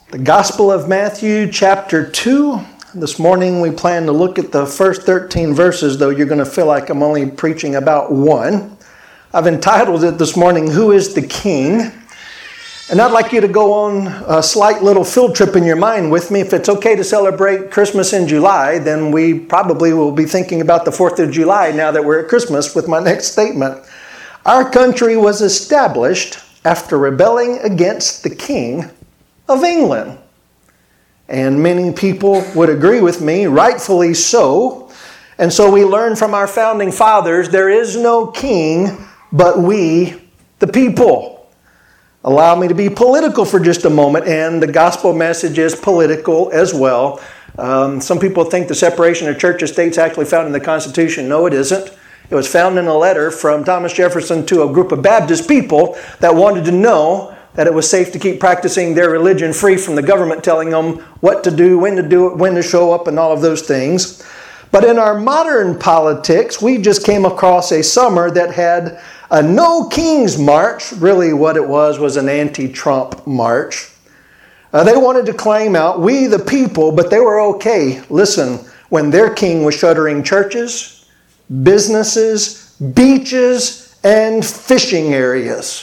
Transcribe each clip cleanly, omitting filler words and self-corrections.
The Gospel of Matthew, chapter 2. This morning we plan to look at the first 13 verses, though you're going to feel like I'm only preaching about one. I've entitled it this morning, Who is the King? And I'd like you to go on a slight little field trip in your mind with me. If it's okay to celebrate Christmas in July, then we probably will be thinking about the 4th of July now that we're at Christmas with my next statement. Our country was established after rebelling against the King of England. And many people would agree with me, rightfully so. And so we learn from our founding fathers, there is no king but we, the people. Allow me to be political for just a moment, and the gospel message is political as well. Some people think the separation of church and state is actually found in the Constitution. No, it isn't. It was found in a letter from Thomas Jefferson to a group of Baptist people that wanted to know that it was safe to keep practicing their religion free from the government telling them what to do, when to show up, and all of those things. But in our modern politics, we just came across a summer that had a No Kings March. Really what it was an anti-Trump march. They wanted to claim out, we the people, but they were okay. Listen, when their king was shuttering churches, businesses, beaches, and fishing areas.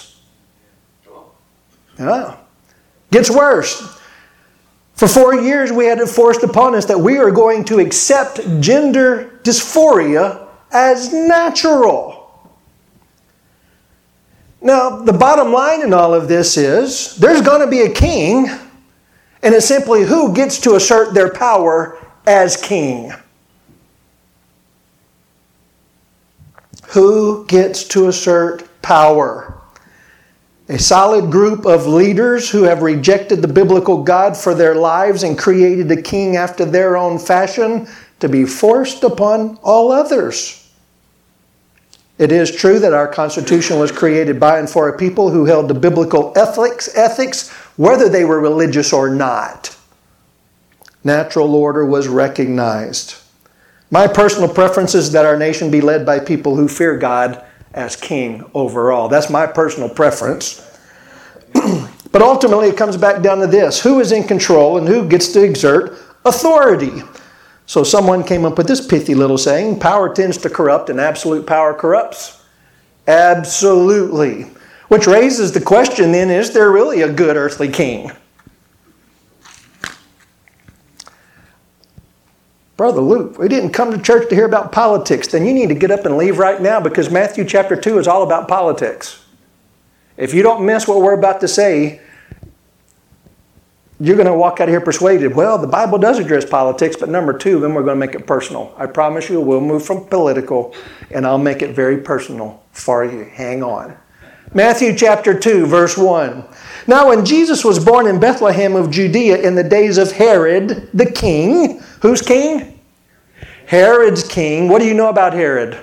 Yeah. Gets worse. For 4 years we had it forced upon us that we are going to accept gender dysphoria as natural. Now, the bottom line in all of this is there's going to be a king, and it's simply who gets to assert their power as king. Who gets to assert power? A solid group of leaders who have rejected the biblical God for their lives and created a king after their own fashion to be forced upon all others. It is true that our Constitution was created by and for a people who held to biblical ethics, whether they were religious or not. Natural order was recognized. My personal preference is that our nation be led by people who fear God as king overall. That's my personal preference. But ultimately it comes back down to this. Who is in control and who gets to exert authority? So someone came up with this pithy little saying, power tends to corrupt and absolute power corrupts. Absolutely. Which raises the question then, is there really a good earthly king? Brother Luke, we didn't come to church to hear about politics. Then you need to get up and leave right now, because Matthew chapter 2 is all about politics. If you don't miss what we're about to say, you're going to walk out of here persuaded, well, the Bible does address politics, but number 2, then we're going to make it personal. I promise you we'll move from political, and I'll make it very personal for you. Hang on. Matthew chapter 2, verse 1. Now when Jesus was born in Bethlehem of Judea in the days of Herod the king. Who's king? Herod's king. What do you know about Herod?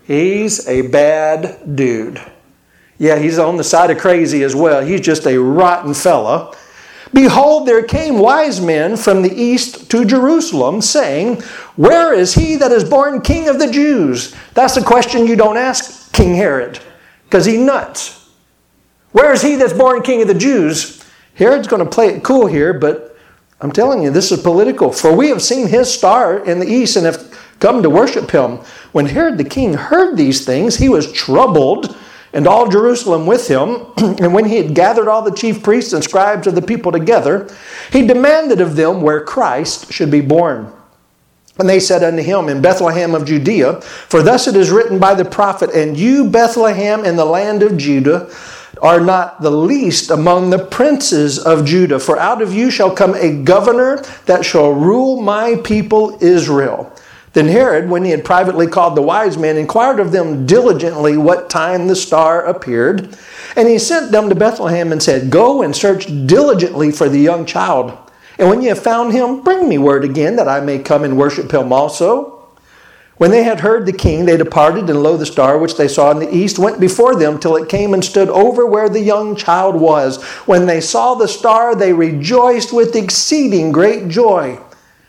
He's a bad dude. Yeah, he's on the side of crazy as well. He's just a rotten fella. Behold, there came wise men from the east to Jerusalem, saying, where is he that is born king of the Jews? That's a question you don't ask King Herod, because he's nuts. Where is he that's born king of the Jews? Herod's going to play it cool here, but I'm telling you, this is political. For we have seen his star in the east and have come to worship him. When Herod the king heard these things, he was troubled, and all Jerusalem with him. And when he had gathered all the chief priests and scribes of the people together, he demanded of them where Christ should be born. And they said unto him, in Bethlehem of Judea, for thus it is written by the prophet, and you, Bethlehem, in the land of Judah, are not the least among the princes of Judah. For out of you shall come a governor that shall rule my people Israel. Then Herod, when he had privately called the wise men, inquired of them diligently what time the star appeared. And he sent them to Bethlehem and said, go and search diligently for the young child. And when you have found him, bring me word again, that I may come and worship him also. When they had heard the king, they departed, and lo, the star which they saw in the east went before them till it came and stood over where the young child was. When they saw the star, they rejoiced with exceeding great joy.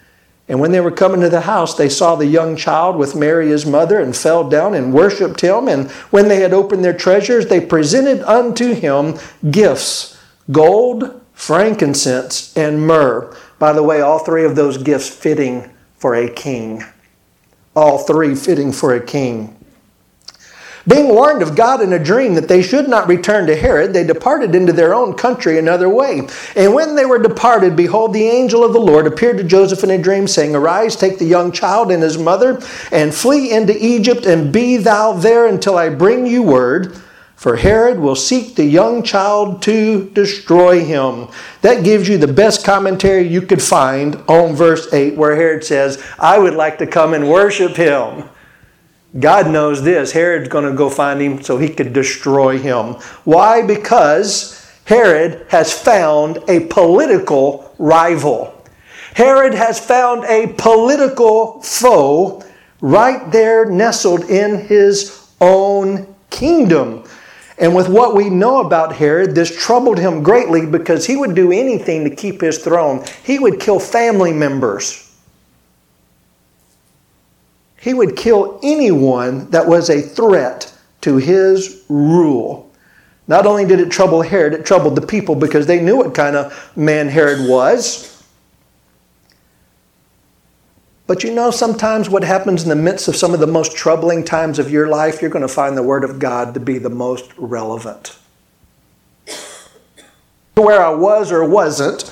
And when they were coming to the house, they saw the young child with Mary his mother, and fell down and worshipped him. And when they had opened their treasures, they presented unto him gifts, gold, frankincense, and myrrh. By the way, all three of those gifts fitting for a king. All three fitting for a king. Being warned of God in a dream that they should not return to Herod, they departed into their own country another way. And when they were departed, behold, the angel of the Lord appeared to Joseph in a dream, saying, Arise, take the young child and his mother, and flee into Egypt, and be thou there until I bring you word. For Herod will seek the young child to destroy him. That gives you the best commentary you could find on verse 8, where Herod says, I would like to come and worship him. God knows this. Herod's going to go find him so he could destroy him. Why? Because Herod has found a political rival. Herod has found a political foe right there nestled in his own kingdom. And with what we know about Herod, this troubled him greatly because he would do anything to keep his throne. He would kill family members. He would kill anyone that was a threat to his rule. Not only did it trouble Herod, it troubled the people because they knew what kind of man Herod was. But you know, sometimes what happens in the midst of some of the most troubling times of your life, you're going to find the Word of God to be the most relevant. Where I was or wasn't,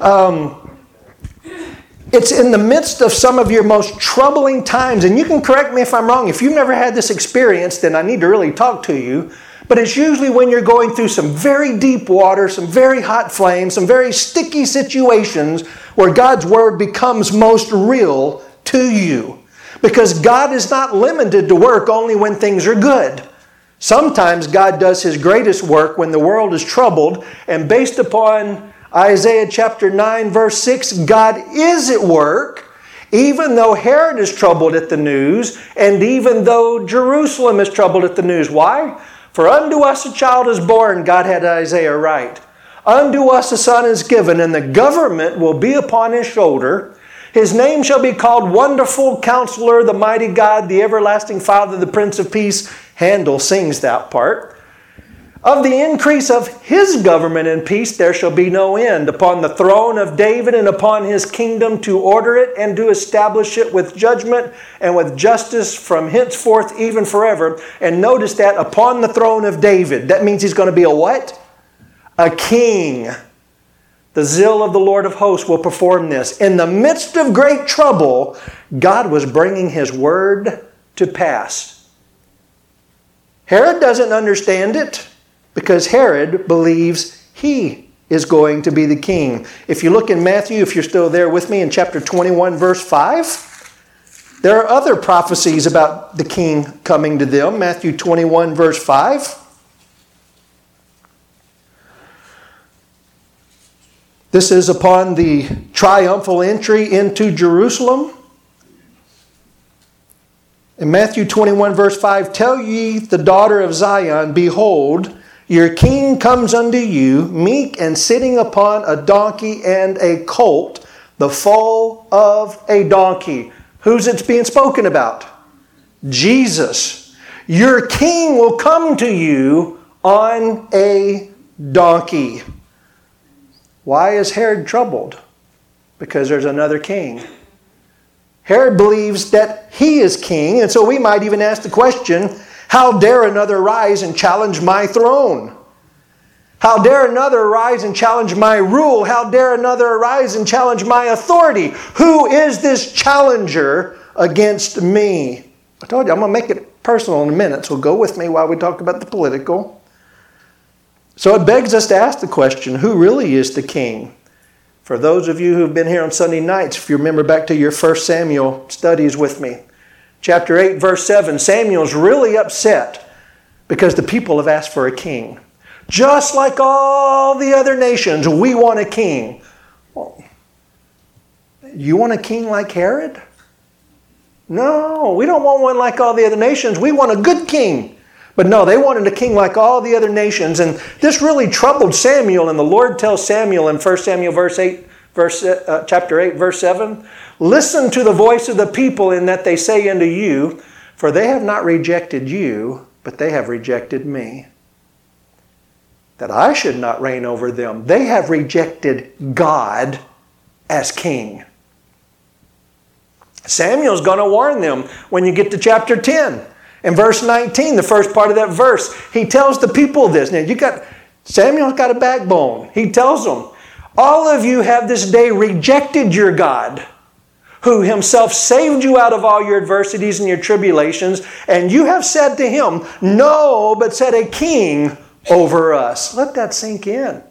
it's in the midst of some of your most troubling times, and you can correct me if I'm wrong. If you've never had this experience, then I need to really talk to you. But it's usually when you're going through some very deep water, some very hot flames, some very sticky situations where God's Word becomes most real to you. Because God is not limited to work only when things are good. Sometimes God does His greatest work when the world is troubled, and based upon Isaiah chapter 9 verse 6, God is at work, even though Herod is troubled at the news, and even though Jerusalem is troubled at the news. Why? For unto us a child is born, God had Isaiah right. Unto us a son is given, and the government will be upon his shoulder. His name shall be called Wonderful Counselor, the Mighty God, the Everlasting Father, the Prince of Peace. Handel sings that part. Of the increase of His government and peace there shall be no end, upon the throne of David and upon His kingdom, to order it and to establish it with judgment and with justice from henceforth even forever. And notice that, upon the throne of David. That means He's going to be a what? A king. The zeal of the Lord of hosts will perform this. In the midst of great trouble, God was bringing His word to pass. Herod doesn't understand it, because Herod believes he is going to be the king. If you look in Matthew, if you're still there with me, in chapter 21, verse 5, there are other prophecies about the king coming to them. Matthew 21, verse 5. This is upon the triumphal entry into Jerusalem. In Matthew 21, verse 5, Tell ye the daughter of Zion, Behold, your king comes unto you, meek and sitting upon a donkey and a colt, the foal of a donkey. Who's it being spoken about? Jesus. Your king will come to you on a donkey. Why is Herod troubled? Because there's another king. Herod believes that he is king, and so we might even ask the question, how dare another rise and challenge my throne? How dare another rise and challenge my rule? How dare another arise and challenge my authority? Who is this challenger against me? I told you, I'm going to make it personal in a minute, so go with me while we talk about the political. So it begs us to ask the question, who really is the king? For those of you who've been here on Sunday nights, if you remember back to your 1 Samuel studies with me, chapter 8, verse 7, Samuel's really upset because the people have asked for a king. Just like all the other nations, we want a king. Well, you want a king like Herod? No, we don't want one like all the other nations. We want a good king. But no, they wanted a king like all the other nations. And this really troubled Samuel. And the Lord tells Samuel in 1 Samuel chapter 8, verse 7, Listen to the voice of the people in that they say unto you, for they have not rejected you, but they have rejected me. that I should not reign over them. They have rejected God as king. Samuel's going to warn them when you get to chapter 10. In verse 19, the first part of that verse, he tells the people this. Now, Samuel's got a backbone. He tells them, all of you have this day rejected your God, who himself saved you out of all your adversities and your tribulations, and you have said to him, no, but set a king over us. Let that sink in.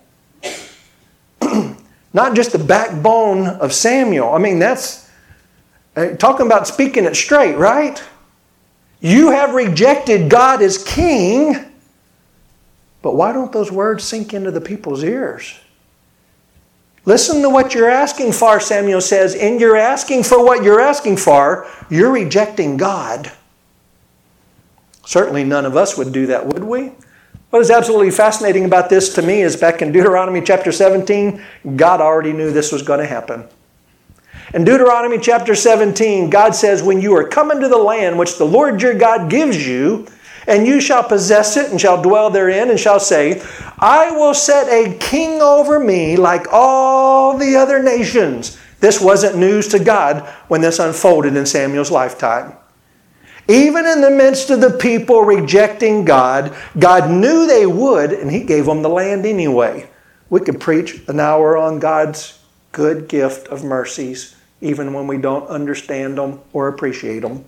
Not just the backbone of Samuel. I mean, that's talking about speaking it straight, right? You have rejected God as king, but why don't those words sink into the people's ears? Listen to what you're asking for, Samuel says. And you're asking for what you're asking for, you're rejecting God. Certainly none of us would do that, would we? What is absolutely fascinating about this to me is back in Deuteronomy chapter 17, God already knew this was going to happen. In Deuteronomy chapter 17, God says, when you are coming to the land which the Lord your God gives you, and you shall possess it and shall dwell therein, and shall say, I will set a king over me like all the other nations. This wasn't news to God when this unfolded in Samuel's lifetime. Even in the midst of the people rejecting God, God knew they would, and He gave them the land anyway. We could preach an hour on God's good gift of mercies, even when we don't understand them or appreciate them.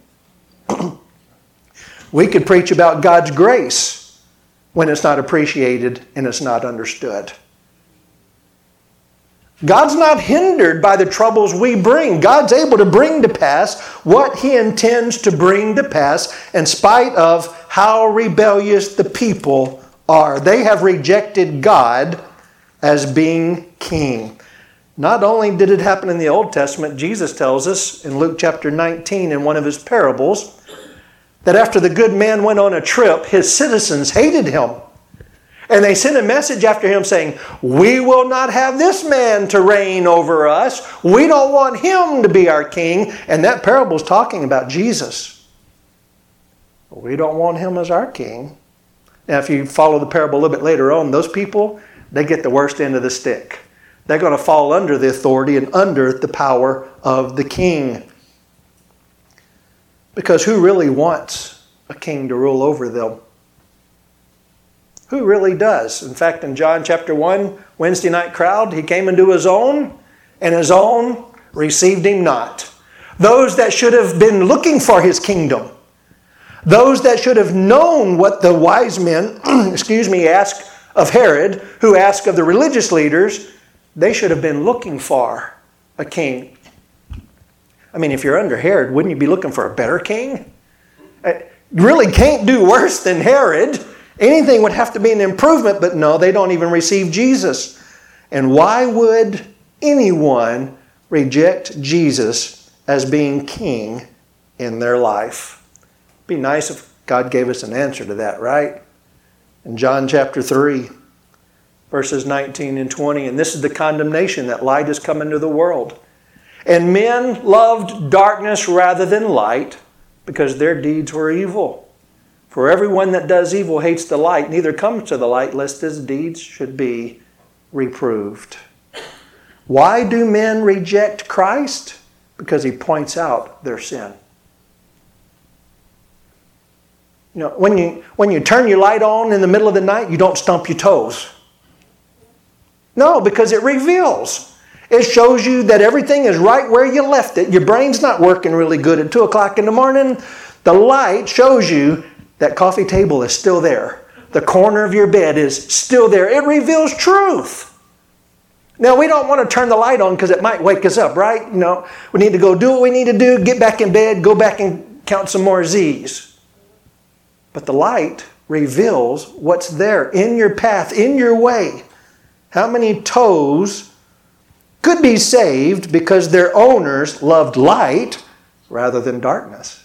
We could preach about God's grace when it's not appreciated and it's not understood. God's not hindered by the troubles we bring. God's able to bring to pass what He intends to bring to pass in spite of how rebellious the people are. They have rejected God as being king. Not only did it happen in the Old Testament, Jesus tells us in Luke chapter 19 in one of His parables that after the good man went on a trip, his citizens hated him. And they sent a message after him saying, we will not have this man to reign over us. We don't want him to be our king. And that parable is talking about Jesus. We don't want him as our king. Now, if you follow the parable a little bit later on, those people, they get the worst end of the stick. They're going to fall under the authority and under the power of the king. Because who really wants a king to rule over them? Who really does? In fact, in John chapter 1, Wednesday night crowd, He came into His own, and His own received Him not. Those that should have been looking for His kingdom, those that should have known what the wise men, asked of Herod, who asked of the religious leaders, they should have been looking for a king. I mean, if you're under Herod, wouldn't you be looking for a better king? You really can't do worse than Herod. Anything would have to be an improvement, but no, they don't even receive Jesus. And why would anyone reject Jesus as being king in their life? It'd be nice if God gave us an answer to that, right? In John chapter 3, verses 19 and 20, and this is the condemnation that light has come into the world. And men loved darkness rather than light because their deeds were evil. For everyone that does evil hates the light, neither comes to the light, lest his deeds should be reproved. Why do men reject Christ? Because He points out their sin. You know, when you turn your light on in the middle of the night, you don't stump your toes. No, because it reveals. It shows you that everything is right where you left it. Your brain's not working really good at 2 o'clock in the morning. The light shows you that coffee table is still there. The corner of your bed is still there. It reveals truth. Now, we don't want to turn the light on because it might wake us up, right? You know, we need to go do what we need to do, get back in bed, go back and count some more Z's. But the light reveals what's there in your path, in your way. How many toes could be saved because their owners loved light rather than darkness?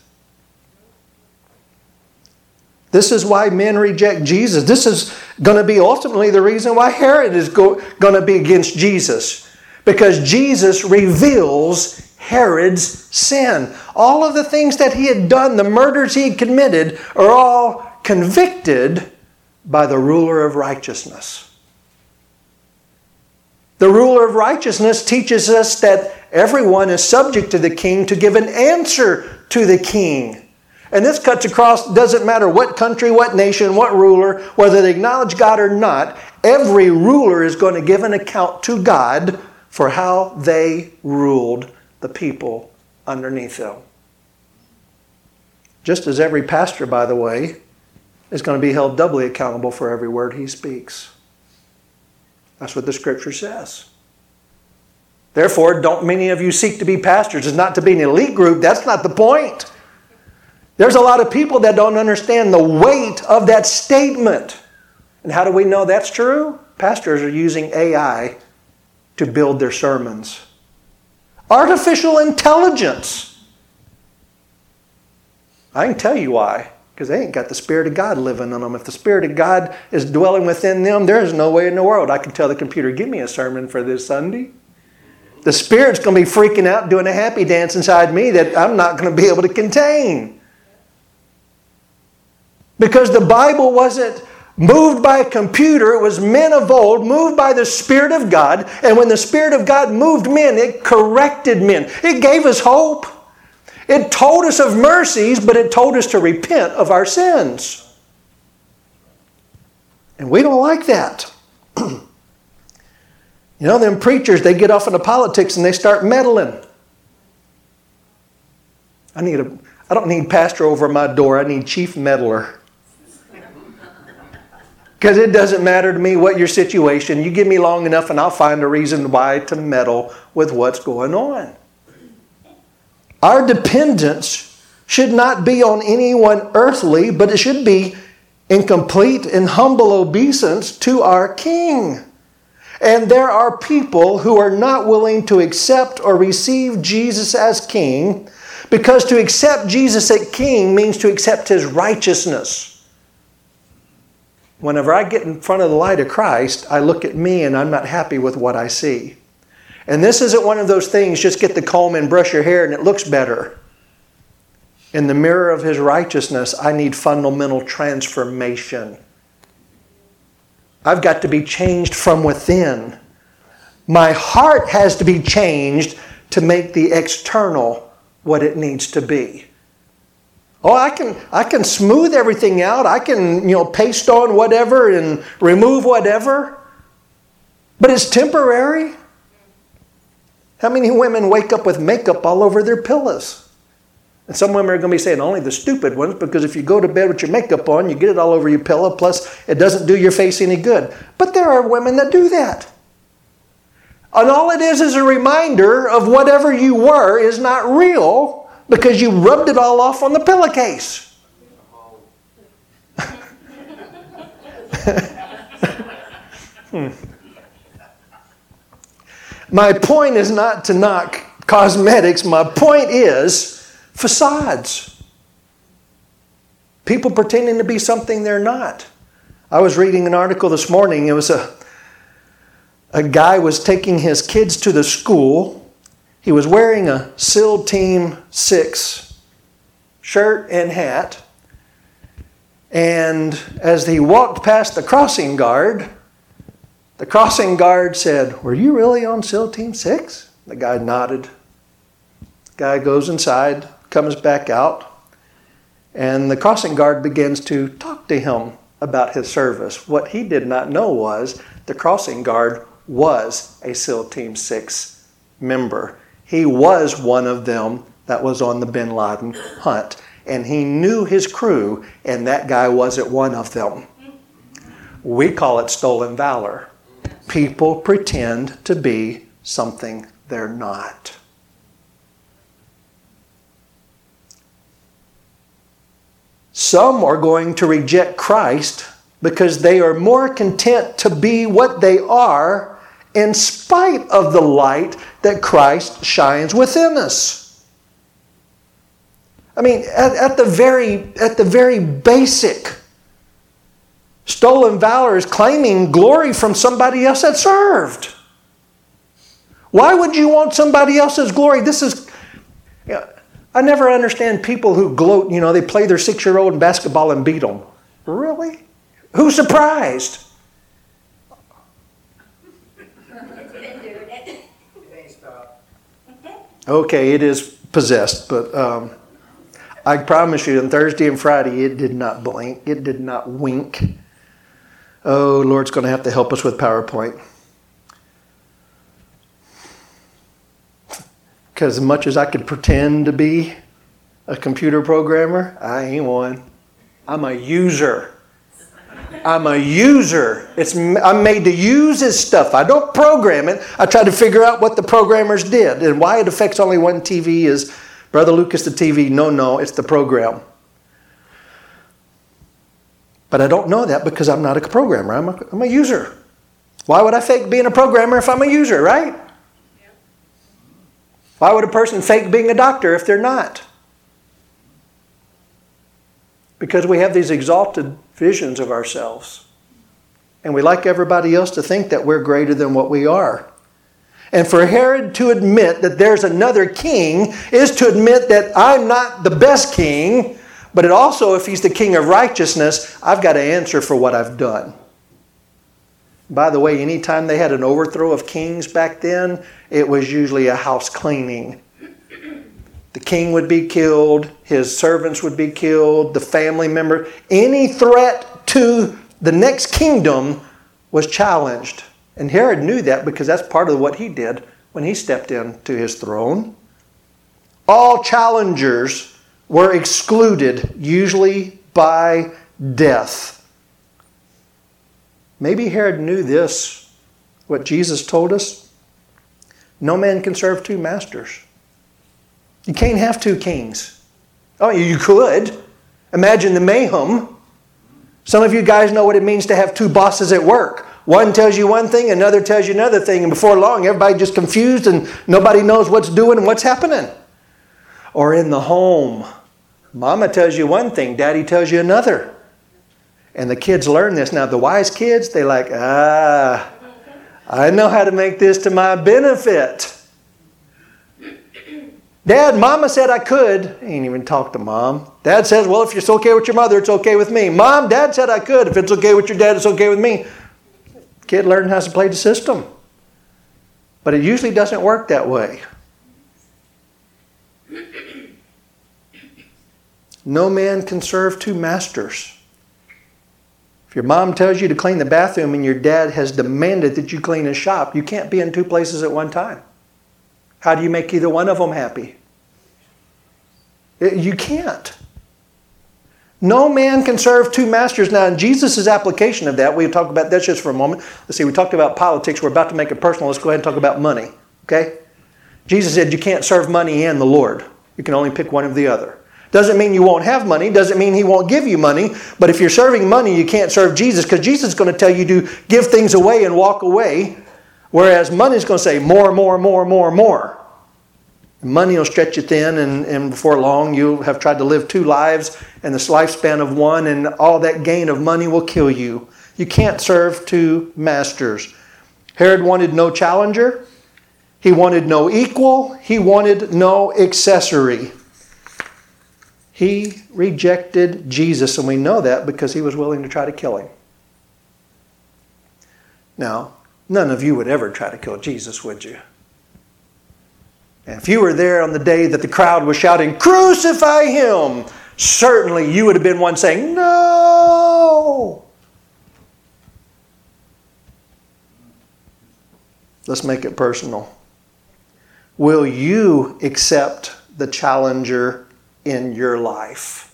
This is why men reject Jesus. This is going to be ultimately the reason why Herod is going to be against Jesus. Because Jesus reveals Herod's sin. All of the things that he had done, the murders he had committed, are all convicted by the ruler of righteousness. The ruler of righteousness teaches us that everyone is subject to the king to give an answer to the king. And this cuts across, doesn't matter what country, what nation, what ruler, whether they acknowledge God or not, every ruler is going to give an account to God for how they ruled the people underneath them. Just as every pastor, by the way, is going to be held doubly accountable for every word he speaks. That's what the Scripture says. Therefore, don't many of you seek to be pastors. It's not to be an elite group. That's not the point. There's a lot of people that don't understand the weight of that statement. And how do we know that's true? Pastors are using AI to build their sermons. Artificial intelligence. I can tell you why. Because they ain't got the Spirit of God living in them. If the Spirit of God is dwelling within them, there's no way in the world I can tell the computer, give me a sermon for this Sunday. The Spirit's going to be freaking out, doing a happy dance inside me that I'm not going to be able to contain. Because the Bible wasn't moved by a computer. It was men of old, moved by the Spirit of God. And when the Spirit of God moved men, it corrected men. It gave us hope. It told us of mercies, but it told us to repent of our sins. And we don't like that. You know, them preachers, they get off into politics and they start meddling. I don't need pastor over my door. I need chief meddler. Because it doesn't matter to me what your situation. You give me long enough and I'll find a reason why to meddle with what's going on. Our dependence should not be on anyone earthly, but it should be in complete and humble obeisance to our King. And there are people who are not willing to accept or receive Jesus as King, because to accept Jesus as King means to accept His righteousness. Whenever I get in front of the light of Christ, I look at me and I'm not happy with what I see. And this isn't one of those things, just get the comb and brush your hair and it looks better. In the mirror of His righteousness, I need fundamental transformation. I've got to be changed from within. My heart has to be changed to make the external what it needs to be. Oh, I can smooth everything out. I can, paste on whatever and remove whatever. But it's temporary. How many women wake up with makeup all over their pillows? And some women are going to be saying only the stupid ones, because if you go to bed with your makeup on, you get it all over your pillow, plus it doesn't do your face any good. But there are women that do that. And all it is a reminder of whatever you were is not real, because you rubbed it all off on the pillowcase. My point is not to knock cosmetics. My point is facades. People pretending to be something they're not. I was reading an article this morning. It was a guy was taking his kids to the school. He was wearing a SEAL Team 6 shirt and hat. And as he walked past the crossing guard said, "Were you really on SEAL Team 6? The guy nodded. The guy goes inside, comes back out, and the crossing guard begins to talk to him about his service. What he did not know was the crossing guard was a SEAL Team 6 member. He was one of them that was on the Bin Laden hunt. And he knew his crew, and that guy wasn't one of them. We call it stolen valor. People pretend to be something they're not. Some are going to reject Christ because they are more content to be what they are in spite of the light that Christ shines within us. I mean, at the very basic, stolen valor is claiming glory from somebody else that served. Why would you want somebody else's glory? I never understand people who gloat, they play their 6-year-old in basketball and beat them. Really? Who's surprised? Okay, it is possessed, but I promise you on Thursday and Friday it did not blink. It did not wink. Oh, Lord's going to have to help us with PowerPoint. Because as much as I could pretend to be a computer programmer, I ain't one. I'm a user. I'm a user. I'm made to use His stuff. I don't program it. I try to figure out what the programmers did. And why it affects only one TV is, Brother Lucas, the TV. No, it's the program. But I don't know that because I'm not a programmer. I'm a user. Why would I fake being a programmer if I'm a user, right? Why would a person fake being a doctor if they're not? Because we have these exalted visions of ourselves. And we like everybody else to think that we're greater than what we are. And for Herod to admit that there's another king is to admit that I'm not the best king, but it also, if he's the king of righteousness, I've got to answer for what I've done. By the way, anytime they had an overthrow of kings back then, it was usually a house cleaning. The king would be killed, his servants would be killed, the family member. Any threat to the next kingdom was challenged. And Herod knew that because that's part of what he did when he stepped into his throne. All challengers were excluded, usually by death. Maybe Herod knew this, what Jesus told us. No man can serve two masters. You can't have two kings. Oh, you could. Imagine the mayhem. Some of you guys know what it means to have two bosses at work. One tells you one thing, another tells you another thing, and before long, everybody just confused and nobody knows what's doing and what's happening. Or in the home, Mama tells you one thing, Daddy tells you another. And the kids learn this. Now, the wise kids, they like, I know how to make this to my benefit. Dad, Mama said I could. I ain't even talk to Mom. Dad says, well, if it's okay with your mother, it's okay with me. Mom, Dad said I could. If it's okay with your dad, it's okay with me. Kid learned how to play the system. But it usually doesn't work that way. No man can serve two masters. If your mom tells you to clean the bathroom and your dad has demanded that you clean his shop, you can't be in two places at one time. How do you make either one of them happy? You can't. No man can serve two masters. Now, in Jesus' application of that, we'll talk about that just for a moment. Let's see, we talked about politics. We're about to make it personal. Let's go ahead and talk about money. Okay? Jesus said you can't serve money and the Lord. You can only pick one or the other. Doesn't mean you won't have money. Doesn't mean He won't give you money. But if you're serving money, you can't serve Jesus because Jesus is going to tell you to give things away and walk away. Whereas money is going to say more. Money will stretch you thin, and before long you'll have tried to live two lives and the lifespan of one, and all that gain of money will kill you. You can't serve two masters. Herod wanted no challenger. He wanted no equal. He wanted no accessory. He rejected Jesus, and we know that because he was willing to try to kill him. Now, none of you would ever try to kill Jesus, would you? And if you were there on the day that the crowd was shouting, "Crucify him!" certainly you would have been one saying, "No!" Let's make it personal. Will you accept the challenger in your life?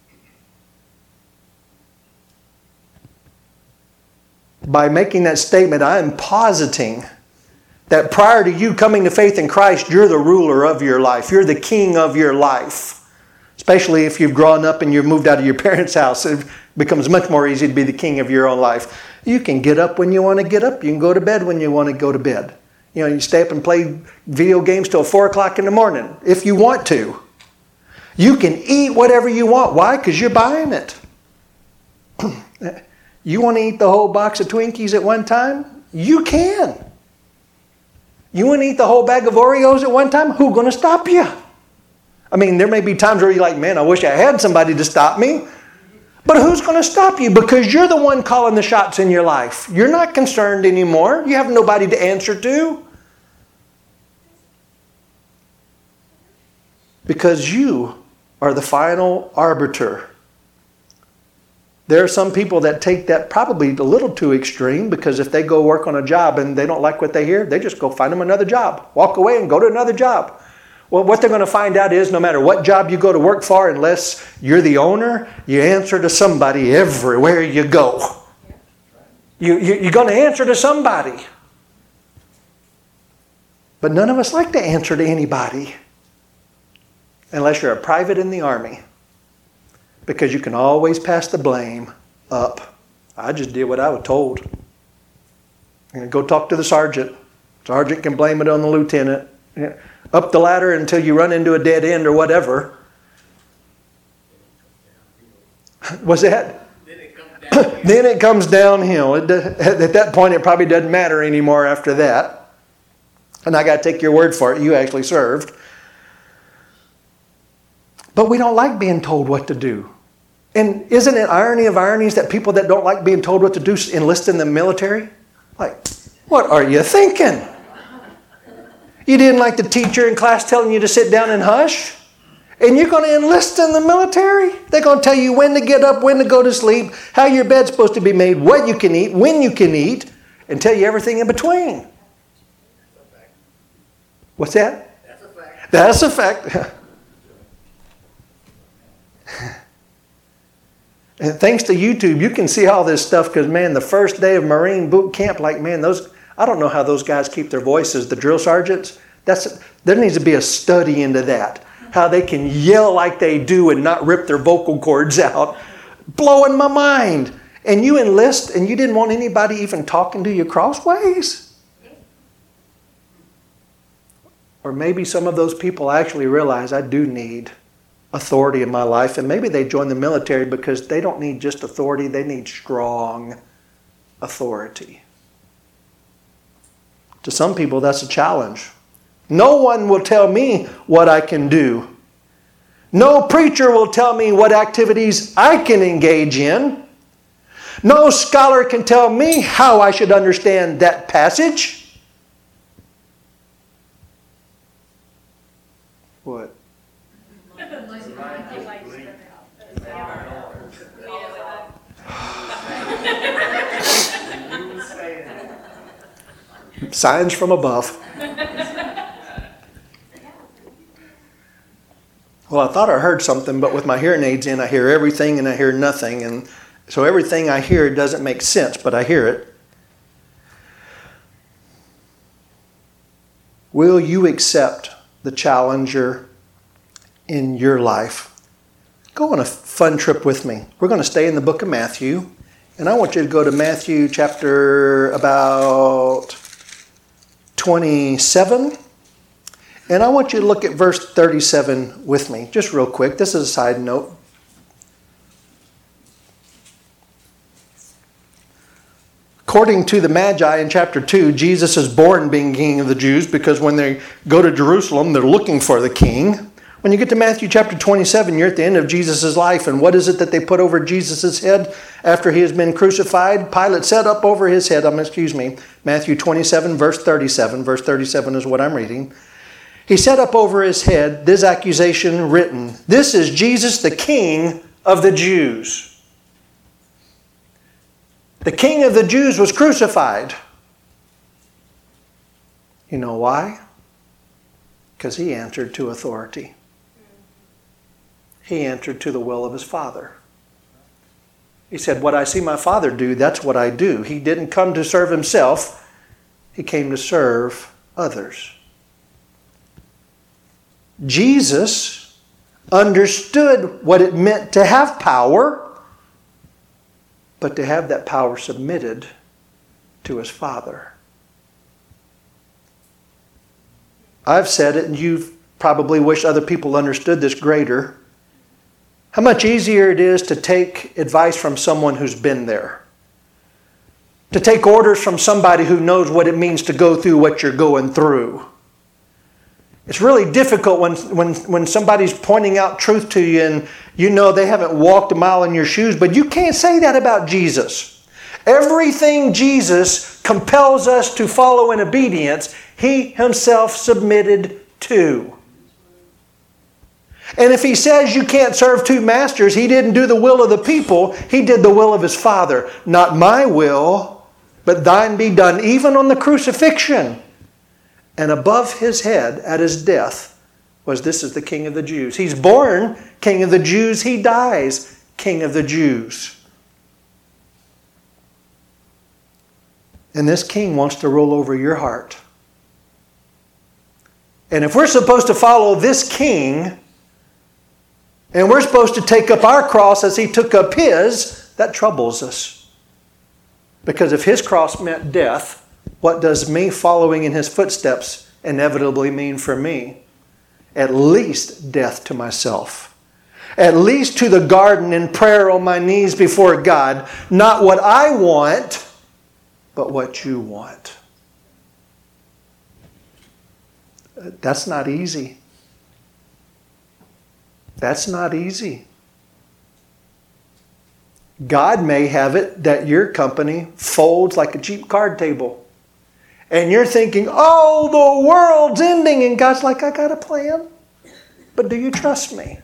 By making that statement, I am positing that prior to you coming to faith in Christ, you're the ruler of your life. You're the king of your life. Especially if you've grown up and you've moved out of your parents' house. It becomes much more easy to be the king of your own life. You can get up when you want to get up. You can go to bed when you want to go to bed. You know, you stay up and play video games till 4 o'clock in the morning if you want to. You can eat whatever you want. Why? Because you're buying it. You want to eat the whole box of Twinkies at one time? You can. You want to eat the whole bag of Oreos at one time? Who's going to stop you? I mean, there may be times where you're like, man, I wish I had somebody to stop me. But who's going to stop you? Because you're the one calling the shots in your life. You're not concerned anymore. You have nobody to answer to. because you are the final arbiter. There are some people that take that probably a little too extreme, because if they go work on a job and they don't like what they hear, they just go find them another job. Walk away and go to another job. Well, what they're going to find out is no matter what job you go to work for, unless you're the owner, you answer to somebody everywhere you go. You're going to answer to somebody. But none of us like to answer to anybody unless you're a private in the army, because you can always pass the blame up. I just did what I was told. I'm going to go talk to the sergeant. Sergeant can blame it on the lieutenant. Up the ladder until you run into a dead end or whatever. What's that? Then it comes downhill. At that point, it probably doesn't matter anymore after that. And I got to take your word for it. You actually served. But we don't like being told what to do. And isn't it irony of ironies that people that don't like being told what to do enlist in the military? Like, what are you thinking? You didn't like the teacher in class telling you to sit down and hush? And you're going to enlist in the military? They're going to tell you when to get up, when to go to sleep, how your bed's supposed to be made, what you can eat, when you can eat, and tell you everything in between. What's that? That's a fact. That's a fact. And thanks to YouTube, you can see all this stuff, because, man, the first day of Marine boot camp, like, man, I don't know how those guys keep their voices, the drill sergeants. There needs to be a study into that. How they can yell like they do and not rip their vocal cords out. Blowing my mind. And you enlist and you didn't want anybody even talking to you crossways? Or maybe some of those people actually realize I do need authority in my life, and maybe they join the military because they don't need just authority, they need strong authority. To some people, that's a challenge. No one will tell me what I can do. No preacher will tell me what activities I can engage in. No scholar can tell me how I should understand that passage. What? Signs from above. Well, I thought I heard something, but with my hearing aids in, I hear everything and I hear nothing. And so everything I hear doesn't make sense, but I hear it. Will you accept the challenger in your life? Go on a fun trip with me. We're going to stay in the book of Matthew. And I want you to go to Matthew chapter about 27. And I want you to look at verse 37 with me, just real quick. This is a side note. According to the Magi in chapter 2, Jesus is born being king of the Jews, because when they go to Jerusalem, they're looking for the king. When you get to Matthew chapter 27, you're at the end of Jesus' life. And what is it that they put over Jesus' head after he has been crucified? Pilate set up over his head, Matthew 27, verse 37. Verse 37 is what I'm reading. He set up over his head this accusation written, "This is Jesus, the King of the Jews." The King of the Jews was crucified. You know why? Because he answered to authority. He answered to the will of his Father. He said, what I see my Father do, that's what I do. He didn't come to serve himself. He came to serve others. Jesus understood what it meant to have power, but to have that power submitted to his Father. I've said it, and you probably wish other people understood this greater. How much easier it is to take advice from someone who's been there. To take orders from somebody who knows what it means to go through what you're going through. It's really difficult when somebody's pointing out truth to you and you know they haven't walked a mile in your shoes, but you can't say that about Jesus. Everything Jesus compels us to follow in obedience, he himself submitted to. And if he says you can't serve two masters, he didn't do the will of the people. He did the will of his Father. Not my will, but thine be done. Even on the crucifixion. And above his head at his death was, this is the King of the Jews. He's born King of the Jews. He dies King of the Jews. And this king wants to rule over your heart. And if we're supposed to follow this king, and we're supposed to take up our cross as he took up his, that troubles us. Because if his cross meant death, what does me following in his footsteps inevitably mean for me? At least death to myself. At least to the garden in prayer on my knees before God. Not what I want, but what you want. That's not easy. That's not easy. God may have it that your company folds like a cheap card table. And you're thinking, oh, the world's ending. And God's like, I got a plan. But do you trust me?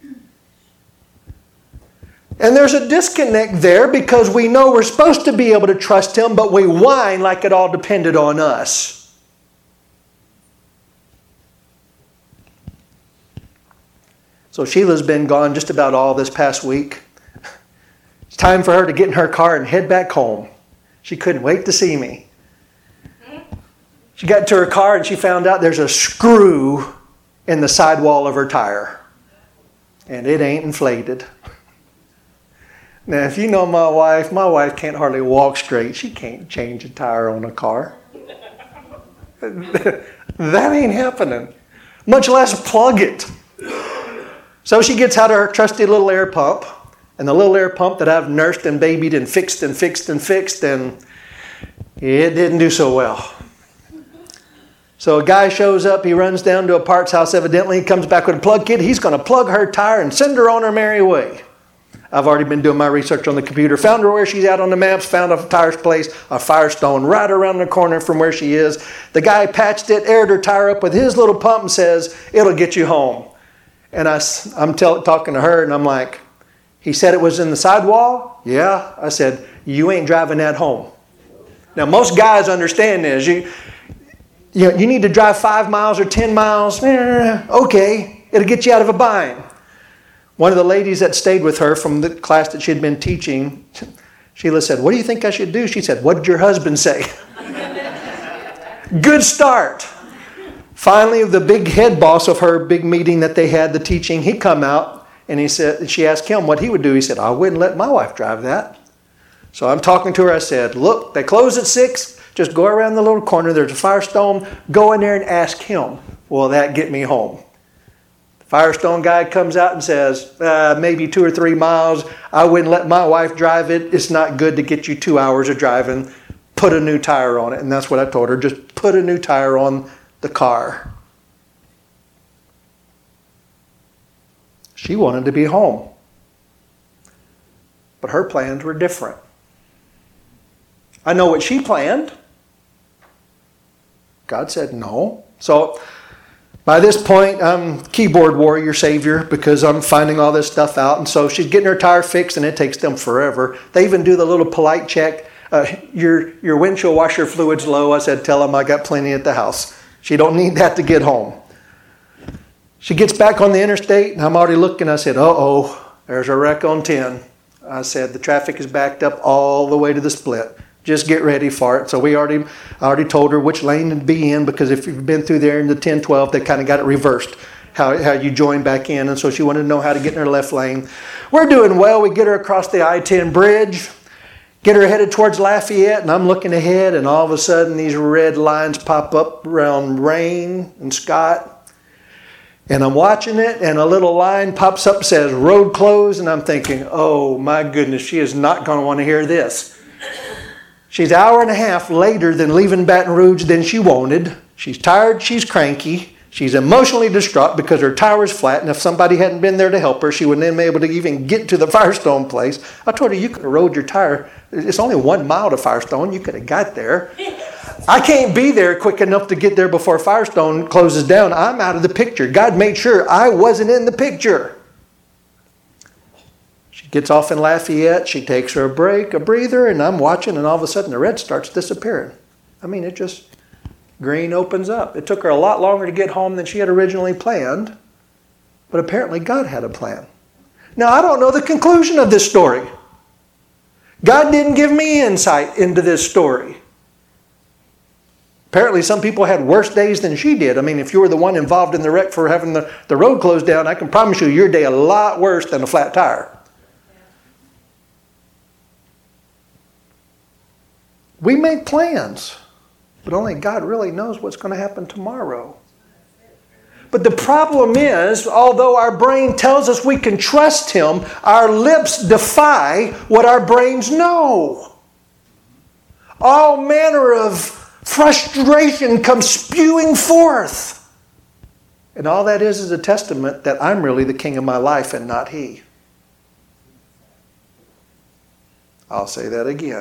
And there's a disconnect there because we know we're supposed to be able to trust him, but we whine like it all depended on us. So Sheila's been gone just about all this past week. It's time for her to get in her car and head back home. She couldn't wait to see me. She got to her car and she found out there's a screw in the sidewall of her tire. And it ain't inflated. Now, if you know my wife can't hardly walk straight. She can't change a tire on a car. That ain't happening. Much less plug it. So she gets out of her trusty little air pump. And the little air pump that I've nursed and babied and fixed, and it didn't do so well. So a guy shows up. He runs down to a parts house evidently. He comes back with a plug kit. He's going to plug her tire and send her on her merry way. I've already been doing my research on the computer. Found her where she's at on the maps. Found a tire place, a Firestone right around the corner from where she is. The guy patched it, aired her tire up with his little pump and says, it'll get you home. And I'm talking to her and I'm like, he said it was in the sidewall? Yeah. I said, you ain't driving that home. Now most guys understand this. You need to drive 5 miles or 10 miles. Okay, it'll get you out of a bind. One of the ladies that stayed with her from the class that she had been teaching, Sheila said, what do you think I should do? She said, what did your husband say? Good start. Finally, the big head boss of her big meeting that they had, the teaching, he come out and she asked him what he would do. He said, I wouldn't let my wife drive that. So I'm talking to her. I said, look, they close at 6. Just go around the little corner. There's a Firestone. Go in there and ask him, will that get me home? Firestone guy comes out and says, maybe 2 or 3 miles. I wouldn't let my wife drive it. It's not good to get you 2 hours of driving. Put a new tire on it. And that's what I told her. Just put a new tire on the car. She wanted to be home. But her plans were different. I know what she planned. God said no. So by this point, I'm keyboard warrior savior because I'm finding all this stuff out. And so she's getting her tire fixed and it takes them forever. They even do the little polite check. Your windshield washer fluid's low. I said, tell them I got plenty at the house. She don't need that to get home. She gets back on the interstate and I'm already looking. I said, uh-oh, there's a wreck on 10. I said, the traffic is backed up all the way to the split. Just get ready for it. So I already told her which lane to be in because if you've been through there in the 10-12, they kind of got it reversed, how you join back in. And so she wanted to know how to get in her left lane. We're doing well. We get her across the I-10 bridge, get her headed towards Lafayette, and I'm looking ahead, and all of a sudden these red lines pop up around Rain and Scott. And I'm watching it, and a little line pops up, says, road closed, and I'm thinking, oh my goodness, she is not going to want to hear this. She's an hour and a half later than leaving Baton Rouge than she wanted. She's tired, she's cranky, she's emotionally distraught because her tire was flat, and if somebody hadn't been there to help her, she wouldn't have been able to even get to the Firestone place. I told her, you could have rode your tire. It's only 1 mile to Firestone. You could have got there. I can't be there quick enough to get there before Firestone closes down. I'm out of the picture. God made sure I wasn't in the picture. She gets off in Lafayette. She takes her a break, a breather, and I'm watching, and all of a sudden the red starts disappearing. I mean, it just, green opens up. It took her a lot longer to get home than she had originally planned, but apparently God had a plan. Now, I don't know the conclusion of this story. God didn't give me insight into this story. Apparently, some people had worse days than she did. I mean, if you were the one involved in the wreck for having the road closed down, I can promise you your day a lot worse than a flat tire. We make plans, but only God really knows what's going to happen tomorrow. But the problem is, although our brain tells us we can trust Him, our lips defy what our brains know. All manner of frustration comes spewing forth. And all that is a testament that I'm really the king of my life and not He. I'll say that again.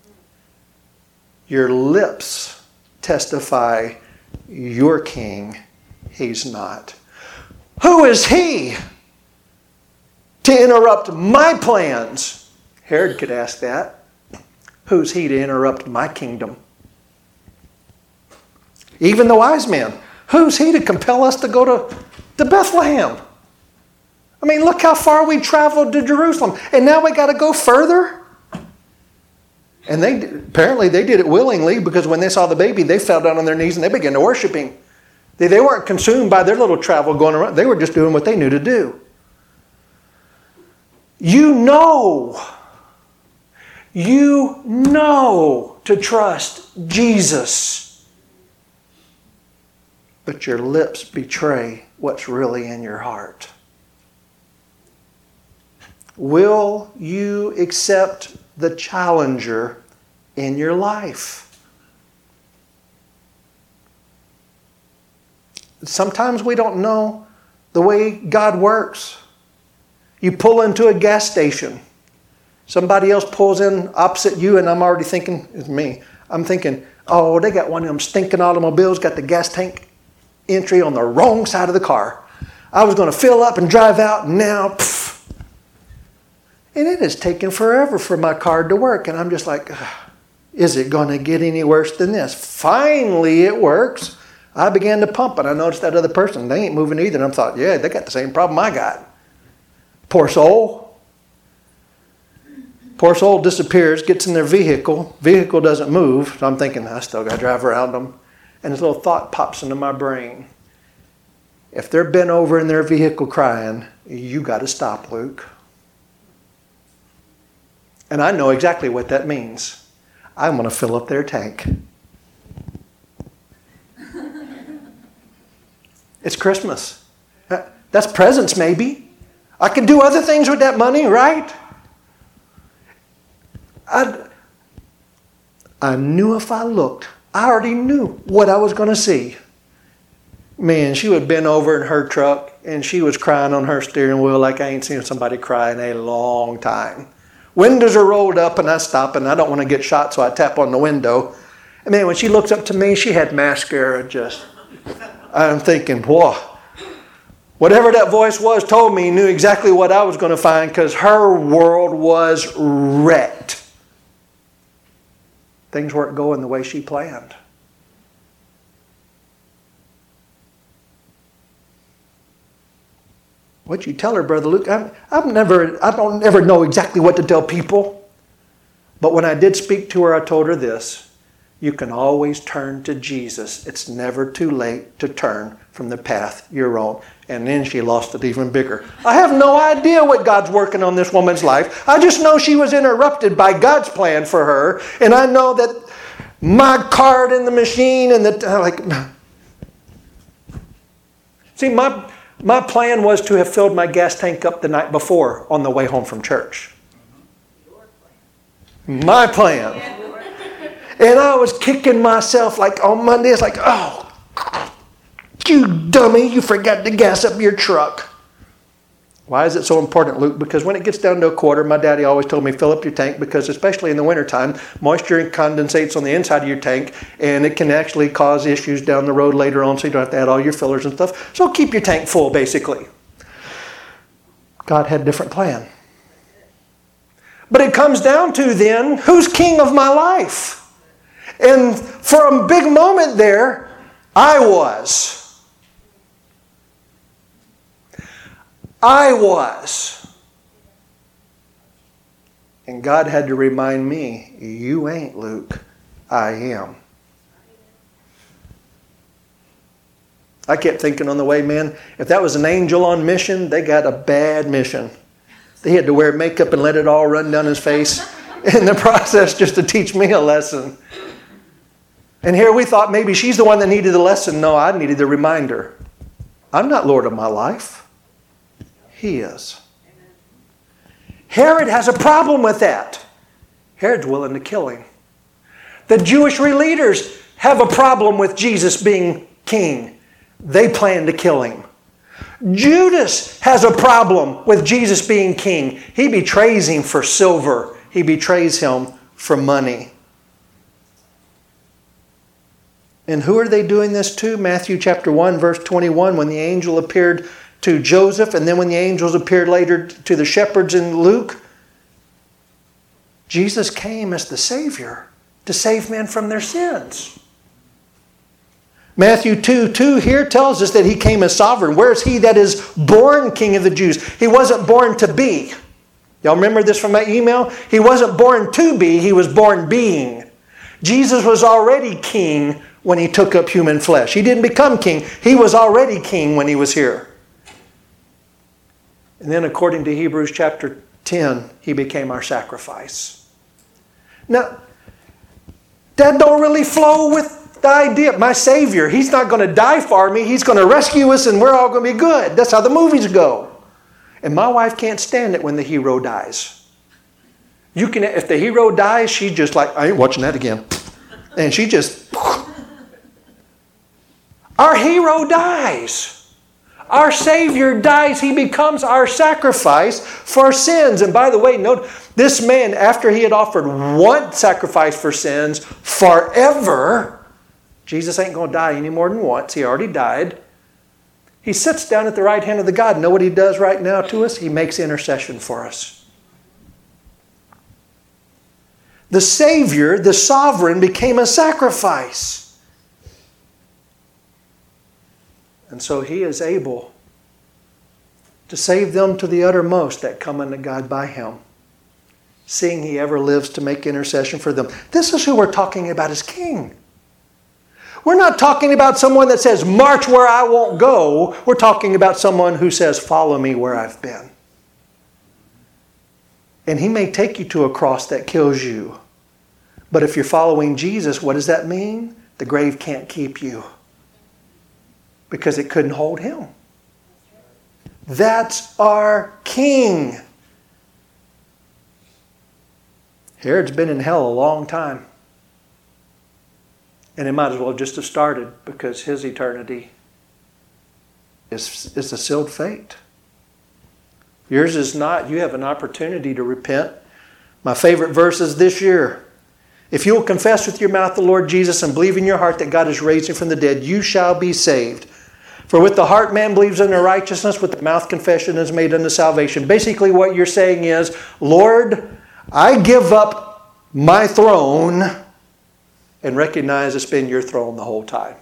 Your lips testify you're king. He's not. Who is He to interrupt my plans? Herod could ask that. Who's He to interrupt my kingdom? Even the wise men. Who's He to compel us to go to Bethlehem? I mean, look how far we traveled to Jerusalem. And now we got to go further? And apparently they did it willingly, because when they saw the baby, they fell down on their knees and they began to worship Him. They weren't consumed by their little travel going around. They were just doing what they knew to do. You know to trust Jesus. But your lips betray what's really in your heart. Will you accept the challenger in your life? Sometimes we don't know the way God works. You pull into a gas station. Somebody else pulls in opposite you, and I'm already thinking, it's me. I'm thinking, oh, they got one of them stinking automobiles, got the gas tank entry on the wrong side of the car. I was going to fill up and drive out, and now, pff. And it has taken forever for my car to work. And I'm just like, is it going to get any worse than this? Finally, it works. I began to pump, and I noticed that other person, they ain't moving either. And I thought, yeah, they got the same problem I got. Poor soul. Poor soul disappears, gets in their vehicle. Vehicle doesn't move. So I'm thinking, I still got to drive around them. And this little thought pops into my brain. If they're bent over in their vehicle crying, you got to stop, Luke. And I know exactly what that means. I'm going to fill up their tank. It's Christmas. That's presents, maybe. I can do other things with that money, right? I knew if I looked, I already knew what I was going to see. Man, she would bend over in her truck, and she was crying on her steering wheel like I ain't seen somebody cry in a long time. Windows are rolled up, and I stop, and I don't want to get shot, so I tap on the window. And man, when she looks up to me, she had mascara just... I'm thinking, whoa. Whatever that voice was told me knew exactly what I was going to find, because her world was wrecked. Things weren't going the way she planned. What you tell her, Brother Luke, I don't ever know exactly what to tell people. But when I did speak to her, I told her this. You can always turn to Jesus. It's never too late to turn from the path you're on. And then she lost it even bigger. I have no idea what God's working on this woman's life. I just know she was interrupted by God's plan for her. And I know that my card in the machine and See, my plan was to have filled my gas tank up the night before on the way home from church. My plan. And I was kicking myself like on Monday. It's like, oh, you dummy, you forgot to gas up your truck. Why is it so important, Luke? Because when it gets down to a quarter, my daddy always told me, fill up your tank, because especially in the wintertime, moisture condensates on the inside of your tank, and it can actually cause issues down the road later on, so you don't have to add all your fillers and stuff. So keep your tank full, basically. God had a different plan. But it comes down to then, who's king of my life? And for a big moment there, I was. And God had to remind me, you ain't, Luke. I am. I kept thinking on the way, man, if that was an angel on mission, they got a bad mission. They had to wear makeup and let it all run down his face in the process just to teach me a lesson. And here we thought maybe she's the one that needed the lesson. No, I needed the reminder. I'm not Lord of my life. He is. Herod has a problem with that. Herod's willing to kill him. The Jewish leaders have a problem with Jesus being king. They plan to kill him. Judas has a problem with Jesus being king. He betrays him for silver. He betrays him for money. And who are they doing this to? Matthew chapter 1, verse 21, when the angel appeared to Joseph, and then when the angels appeared later to the shepherds in Luke, Jesus came as the Savior to save men from their sins. Matthew 2:2 here tells us that he came as sovereign. Where is he that is born King of the Jews? He wasn't born to be. Y'all remember this from my email? He wasn't born to be, he was born being. Jesus was already king when he took up human flesh. He didn't become king. He was already king when he was here. And then according to Hebrews chapter 10, he became our sacrifice. Now, that don't really flow with the idea. My Savior, he's not going to die for me. He's going to rescue us and we're all going to be good. That's how the movies go. And my wife can't stand it when the hero dies. If the hero dies, she's just like, I ain't watching that again. And she just... Our hero dies. Our Savior dies. He becomes our sacrifice for sins. And by the way, note, this man, after he had offered one sacrifice for sins forever, Jesus ain't going to die any more than once. He already died. He sits down at the right hand of the God. Know what he does right now to us? He makes intercession for us. The Savior, the sovereign, became a sacrifice. And so he is able to save them to the uttermost that come unto God by him, seeing he ever lives to make intercession for them. This is who we're talking about as king. We're not talking about someone that says, march where I won't go. We're talking about someone who says, follow me where I've been. And he may take you to a cross that kills you. But if you're following Jesus, what does that mean? The grave can't keep you. Because it couldn't hold him. That's our king. Herod's been in hell a long time. And it might as well just have started, because his eternity is a sealed fate. Yours is not. You have an opportunity to repent. My favorite verse is this year. If you will confess with your mouth the Lord Jesus and believe in your heart that God has raised him from the dead, you shall be saved. For with the heart man believes unto righteousness, with the mouth confession is made unto salvation. Basically what you're saying is, Lord, I give up my throne and recognize it's been your throne the whole time.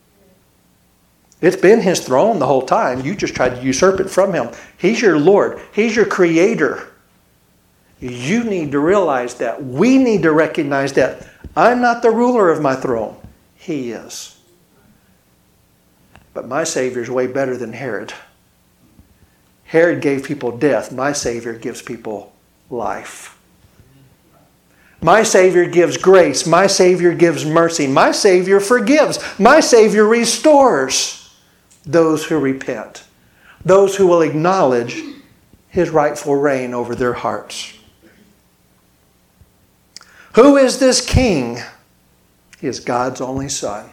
It's been his throne the whole time. You just tried to usurp it from him. He's your Lord. He's your creator. You need to realize that. We need to recognize that. I'm not the ruler of my throne. He is. But my Savior is way better than Herod. Herod gave people death. My Savior gives people life. My Savior gives grace. My Savior gives mercy. My Savior forgives. My Savior restores those who repent. Those who will acknowledge his rightful reign over their hearts. Who is this king? He is God's only Son.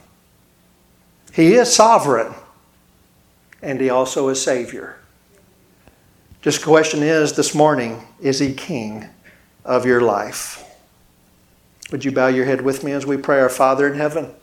He is sovereign, and he also is Savior. Just the question is this morning, is He king of your life? Would you bow your head with me as we pray? Our Father in heaven,